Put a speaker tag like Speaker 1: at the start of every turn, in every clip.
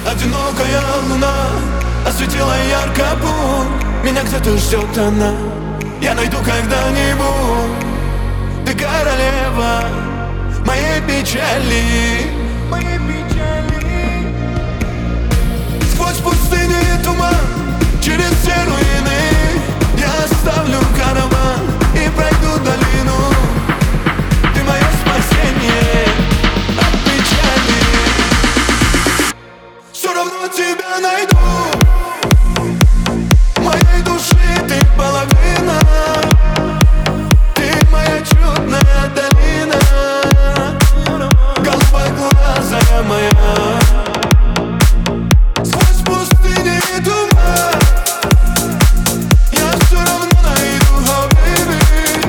Speaker 1: Одинокая луна осветила ярко путь. Меня где-то ждет она, я найду когда-нибудь. Ты королева моей печали, моей печали. Сквозь пустыни и туман, через все руины я оставлю караван и пройду долину. Ты мое спасение от печали. Все равно тебя найду. Моей души ты половина. Ты моя чудная долина. Голубоглазая моя. Сквозь пустыни и туман я все равно найду, хабиби.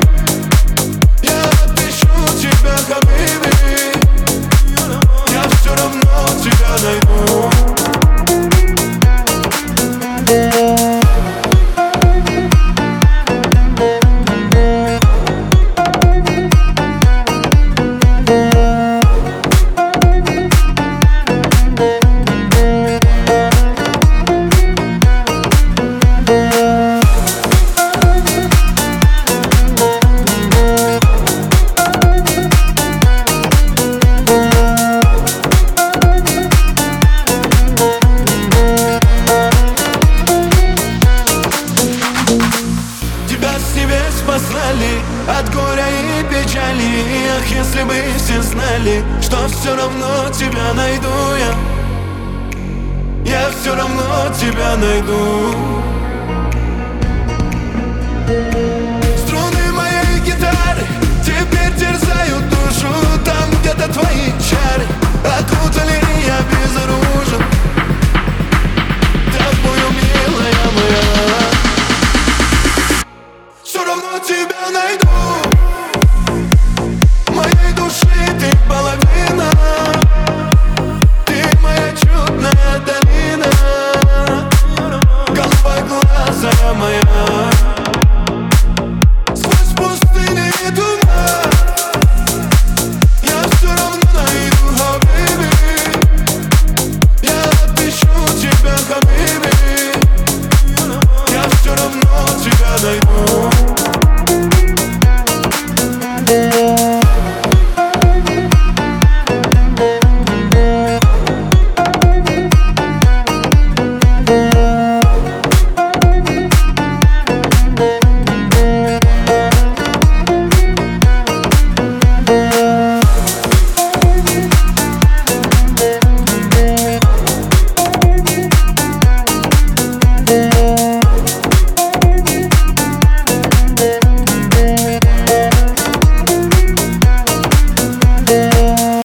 Speaker 1: Я отыщу тебя, хабиби. Я все равно тебя найду. Послали от горя и печали. Ах, если бы все знали, что все равно тебя найду я. Я все равно тебя найду. Струны моей гитары теперь терзают душу. Там где-то твои чары окутали, я